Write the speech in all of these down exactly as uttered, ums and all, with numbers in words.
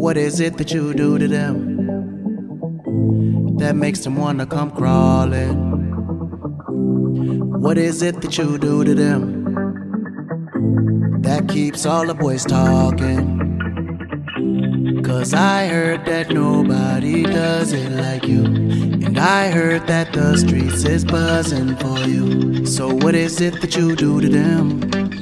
What is it that you do to them that makes them wanna come crawling? What is it that you do to them that keeps all the boys talking? Cause I heard that nobody does it like you, and I heard that the streets is buzzing for you. So what is it that you do to them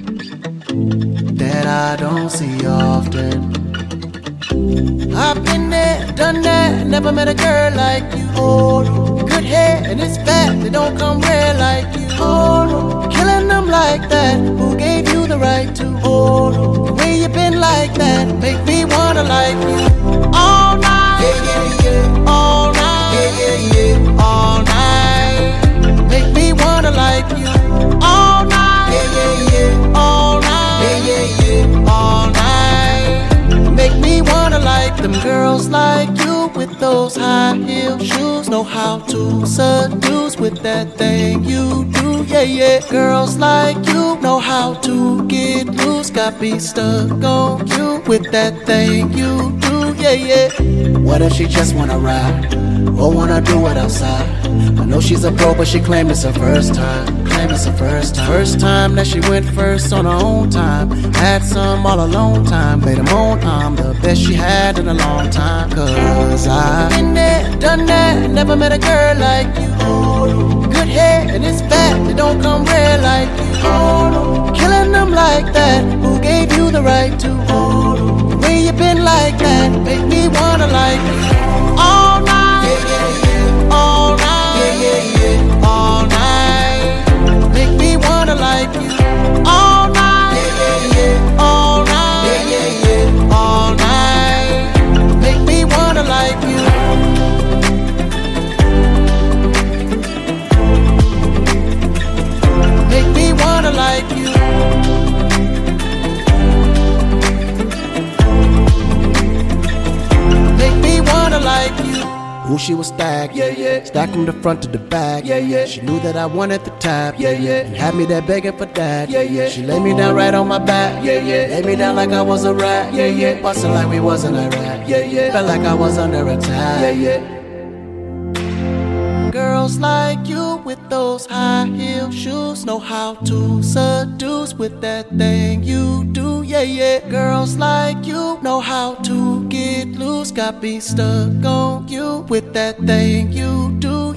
that I don't see often? I've been there, done that, never met a girl like you. Oh, no. Good hair and it's fat, they don't come rare like you. Oh, no. Killing them like that, who gave you the right to? Oh, no. The way you been like that, make me wanna like you. All night, yeah, yeah, yeah. All night, yeah, yeah, yeah. All night, make me wanna like you. All night, yeah, yeah, yeah. All night, yeah, yeah, yeah. All night, make me wanna like them. Girls like you with those high heel shoes know how to seduce with that thing you do, yeah, yeah. Girls like you know how to get loose, got me stuck on you with that thing you do, yeah, yeah. What if she just wanna ride or wanna do it outside? I know she's a pro, but she claimed it's her first time. Claimed it's her first time. First time that she went first on her own time. Had some all alone time. Made them own I'm the best she had in a long time. Cause I've been there, done that, never met a girl like you. Oh, good hair and it's fat, they don't come rare like you. Oh, killing them like that, who gave you the right to? Oh, the way you been like that, make me wanna like you. All night, yeah, yeah, yeah. All night, yeah, yeah, yeah. All night, make me wanna like you. All night, yeah, yeah, yeah. All night, yeah, yeah, yeah. All night, make me wanna like you. Make me wanna like you. Make me wanna like you. Ooh, she was stacked, yeah, yeah. Stacked from the front to the back, yeah, yeah. She knew that I wanted the tap, yeah, yeah. And had me there begging for that, yeah, yeah. She laid me down right on my back, yeah, yeah. Laid me down like I was a rat, yeah, yeah. Bustin' like we wasn't a rat, yeah, yeah. Felt like I was under attack, yeah, yeah. Girls like you with those high heel shoes know how to seduce with that thing you do, yeah, yeah. Girls like you know how to get loose, got me stuck on you with that thing you do,